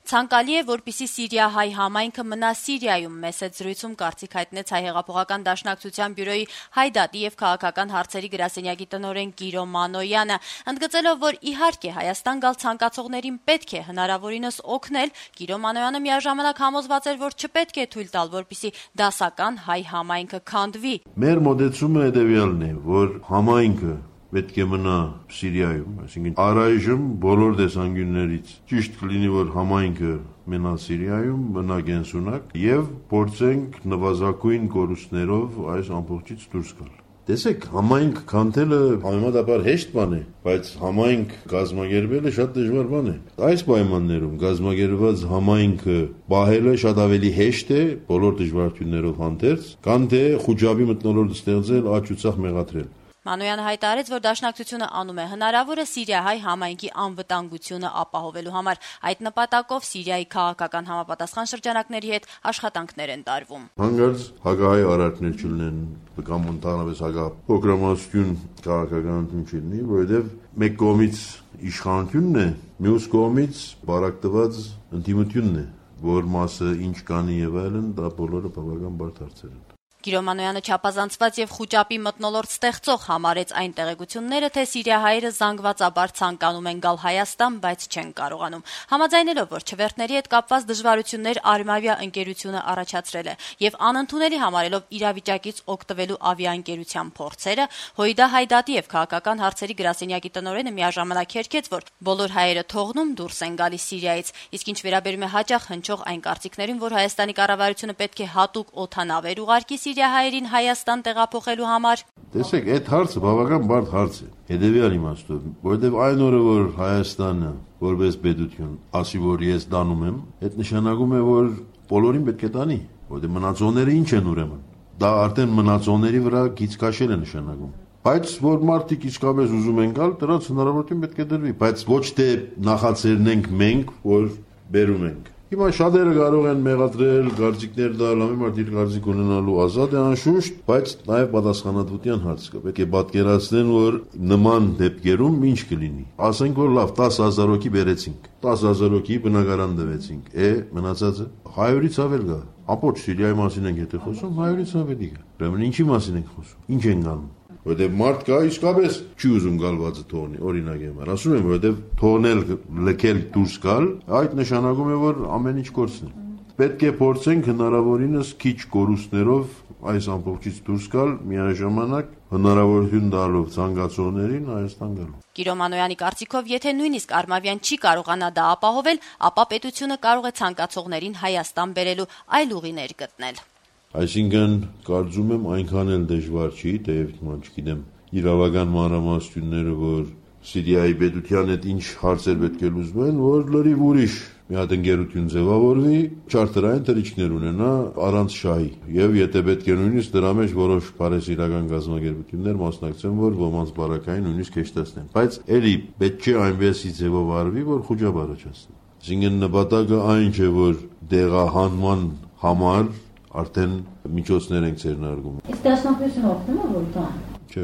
Ցանկալի է, որպեսզի Սիրիա-հայ համայնքը մնա Սիրիայում, մեծ զրույցում կարծիք հայտնեց Հայ հեղափոխական դաշնակցության բյուրոյի հայդատի եւ քաղաքական հարցերի գրասենյակի տնօրեն Կիրո Մանոյանը, ընդգծելով, որ իհարկե Հայաստան գալ ցանկացողներին պետք է հնարավորինս օգնել, Կիրո Մանոյանը միաժամանակ համոզված էր, որ չպետք է թույլ տալ, որպեսզի դասական հայ համայնքը քանդվի։ Մեր մոտեցումը հետեւյալն է, որ համայնքը պետք է մնա Սիրիայում, այսինքն առայժմ բոլոր տեսանկյուններից ճիշտ կլինի, որ համայնքը մնա Սիրիայում, մնա կենսունակ եւ փորձենք նվազագույն կորուստներով այս ամբողջից դուրս գալ։ Տեսեք, համայնք քանդելը համեմատաբար հեշտ բան է, բայց համայնք կազմակերպելը շատ դժվար բան է։ Այս պայմաններում կազմակերպված համայնքը պահելը շատ ավելի հեշտ է բոլոր դժվարություններով հանդերձ, քան թե խուճապի մթնոլորտ ստեղծել, աճ ու ցախ մեղադրել։ Մանոյանը հայտարարեց, որ դաշնակցությունը անում է հնարավորը Սիրիա-հայ համայնքի անվտանգությունը ապահովելու համար։ Այդ նպատակով Սիրիայի քաղաքական համապատասխան շրջանակների հետ աշխատանքներ են տարվում։ Հանկարծ հակահայ արարքներ չլինեն, կամ ընդհանրապես հակապրոգրամացություն քաղաքականություն չլինի, որովհետև մեկ կողմից իշխանությունն է, մյուս կողմից բարակտված ընդդիմությունն է, որ մասը ինչ կանի եւ այլն, դա բոլորը բավական բարդ հարցեր են։ Կիրո Մանոյանը չափազանցված եւ խուճապի մթնոլորտ ստեղծող համարեց այն տեղեկությունները, թե սիրիահայերը զանգվածաբար ցանկանում են գալ Հայաստան, բայց չեն կարողանում։ Համաձայնելով, որ չվերթների հետ կապված դժվարություններ Արմավիա ընկերությունը առաջացրել է եւ անընդունելի համարելով իրավիճակից օգտվելու ավիաընկերության փորձերը, Հույդա Հայդատի եւ քաղաքական հարցերի գրասենյակի տնօրենը միաժամանակ հերքեց, որ բոլոր հայերը թողնում դուրս են գալիս Սիրիայից, իսկ ինչ վերաբերում է հաճախ հնչող այն կարծիքներին, որ Հայաստանի կառավարությունը պետք է հատուկ օդանավեր ուղարկի Սիրիահայերին Հայաստան տեղափոխելու համար։ Տեսեք, այդ հարցը բավական բարդ հարց է։ Հետևյալ իմաստով, որովհետև այն օրը, որ Հայաստանը որպես պետություն ասի, որ ես դանում եմ, այդ նշանակում է, որ բոլորին պետք է տանի, որովհետև մնացողները ինչ են ուրեմն։ Դա արդեն մնացողների վրա գիծ քաշել է նշանակում։ Բայց որ մարդիկ իսկապես ուզում են գալ, դրանց հնարավորություն պետք է դրվի, բայց ոչ թե նախաձեռնենք մենք, որ բերում ենք։ Հիմա շատերը կարող են մեղադրել, կարծիքներ տալ, ամեն մարդ իր կարծիք ունենալու ազատ է անշուշտ, բայց նաև պատասխանատվության հարց կա։ Պետք է պատկերացնեն, որ նման դեպքերում ինչ կլինի։ Ասենք, որ լավ 10,000 հոգի բերեցինք, 10,000 հոգի բնակարան տվեցինք, մնացածը 100-ից ավել գա։ Ամբողջ Սիրիայի մասին ենք եթե խոսում, 100-ից ավելի գա։ Ուրեմն ինչի մասին ենք խոսում։ Ինչ են գալու։ Որտեղ մարդ կա իսկապես չի ուզում գալվածը թողնի, օրինակ եմ ասում եմ, որտեղ թողնել լքել դուրս գալ, այդ նշանակում է, որ ամեն ինչ կորցնել։ Պետք է փորձենք հնարավորինս քիչ կորուստներով այս ամբողջից դուրս գալ, միաժամանակ հնարավորություն տալով ցանկացողներին Հայաստան գալու։ Կիրո Մանոյանի կարծիքով, եթե նույնիսկ Արմավյան չի կարողանա դա ապահովել, ապա պետությունը կարող է ցանկացողներին Հայաստան բերելու այլ ուղիներ գտնել։ Այսինքն, կարծում եմ այնքան էլ դժվար չի, թեև չգիտեմ իրավական մանրամասնությունները, որ Սիրիայի պետության հետ ինչ հարցեր պետք է լուծվեն, որ լրիվ ուրիշ մի հատ ընկերություն ձևավորվի, չարտերային թռիչքներ ունենա առանց շահի, եւ եթե պետք է նույնիսկ դրա մեջ որոշ բարեսիրական գազམ་ագերբություններ մասնակցեն, որ ոմանց բարակային նույնիսկ հեշտացնեն, բայց էլի պետք չէ այնպեսի ձևով արվի, որ խոճապ առաջացնի։ Այսինքն նպատակը այն չէ, որ դեղահանման համար արդեն միջոցներ ենք ձեռնարկում։ Իսկ դաշնակցությունը օգնում է որ դա։ Չէ։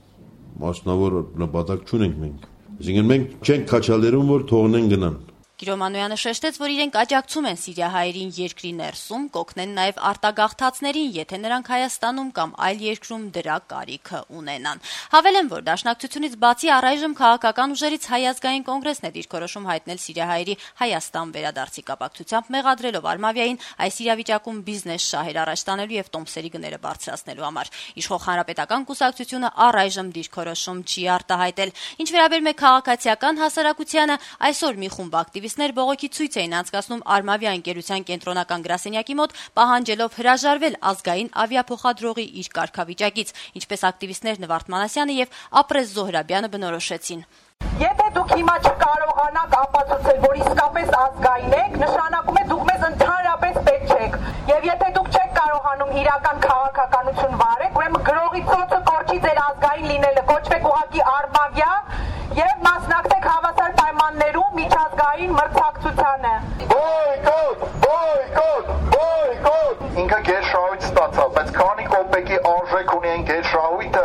Մասնավոր նպատակ չունենք մենք։ Այսինքն մենք չենք քաչալերում, որ թողնեն գնան։ Կիրո Մանոյանը շեշտեց, որ իրենք աջակցում են սիրիահայերին երկրի ներսում, կօգնեն նաև արտագաղթածներին, եթե նրանք Հայաստանում կամ այլ երկրում դրա կարիքը ունենան։ Հավելեն, որ դաշնակցությունից բացի առայժմ քաղաքական ուժերից Հայ ազգային կոնգրեսն է դիրքորոշում հայտնել սիրիահայերի Հայաստան վերադարձի կապակցությամբ, մեղադրելով Արմավիային այս իրավիճակում բիզնես շահեր առաջ տանելու եւ տոմսերի գները բարձրացնելու համար։ Իշխող հանրապետական կուսակցությունը առայժմ դիրքորոշում չի արտահայտել։ Ինչ վերաբերում է քաղաքացիական հասարակությանը, այսօր մի խումբ ակտիվիստներ բողոքի ցույց էին անցկացնում Արմավիա ընկերության կենտրոնական գրասենյակի մոտ, պահանջելով հրաժարվել ազգային ավիափոխադրողի իր կարգավիճակից, ինչպես ակտիվիստներ Նվարդ Մանասյանը եւ Ապրես Զոհրաբյանը բնորոշեցին։ Եթե դուք հիմա չկարողանաք ապացուցել, որ իսկապես ազգային եք, նշանակում է դուք մեզ ընդհանրապես պետք չեք։ Եվ եթե դուք չեք կարողանում իրական քաղաքականություն վարել, ուրեմն գրողի ծոցը կորչի ձեր ազգային լինելը, կոչվեք ուղղակի Արմավիա եւ մասնակցեք հավասար պայմաններում միջազգային մրցակցությանը։ Boycott, boycott, boycott։ Ինքը գերշահույթ ստացավ, բայց քանի կոպեկի արժեք ունի այն գերշահույթը,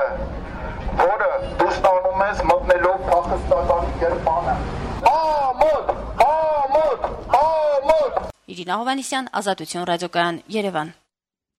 որը դու ստանում ես մտնելով փախստականի կերպանը։ Ամոթ, ամոթ, ամոթ։ Իրինա Հովհաննիսյան, Ազատություն ռադիոկայան, Երևան։